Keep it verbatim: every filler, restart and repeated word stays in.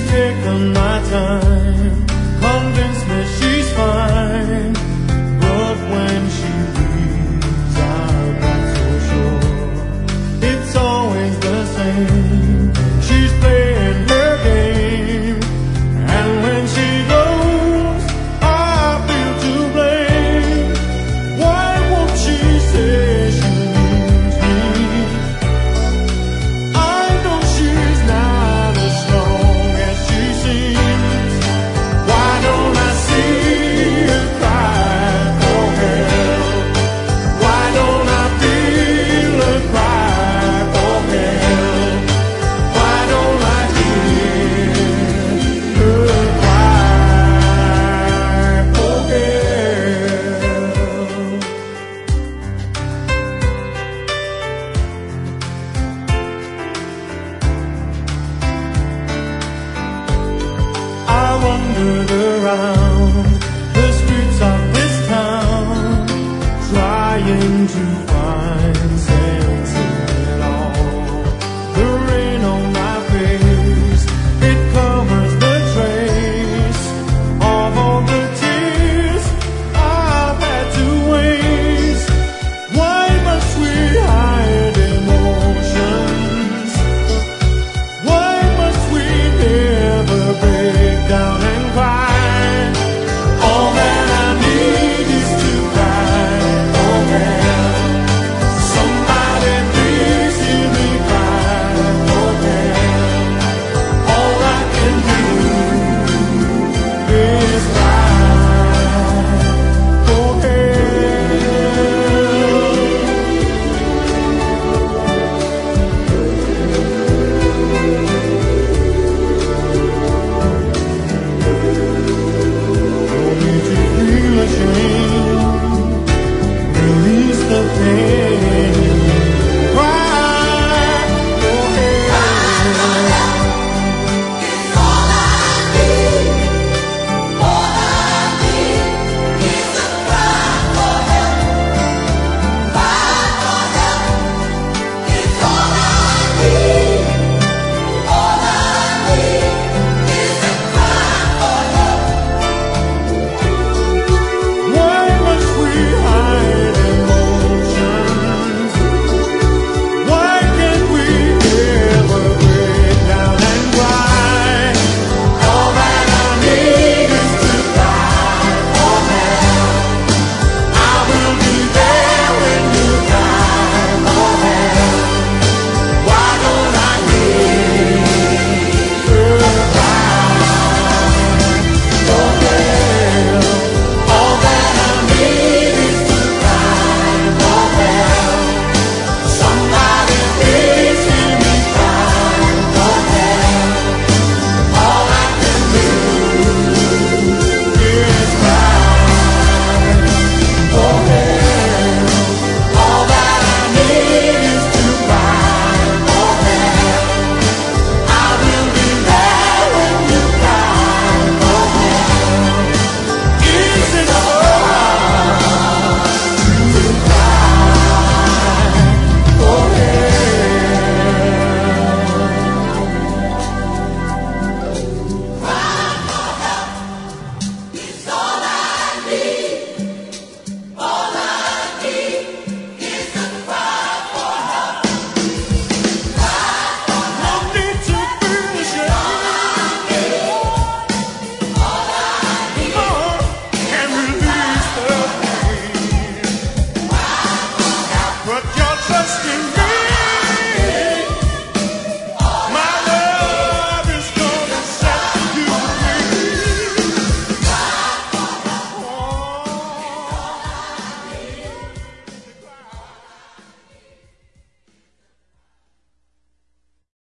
taken my time, convinced me she's fine, but when she leaves I'm not so sure. It's always the same, she's playing her game, and when she goes I feel to blame. Why won't she say she needs me? I know she's not as strong as she seems. Why don't I see her cry for help? Why don't I feel her cry for help? Why don't I hear her cry for help? I wandered around the streets of this town, trying to find sense.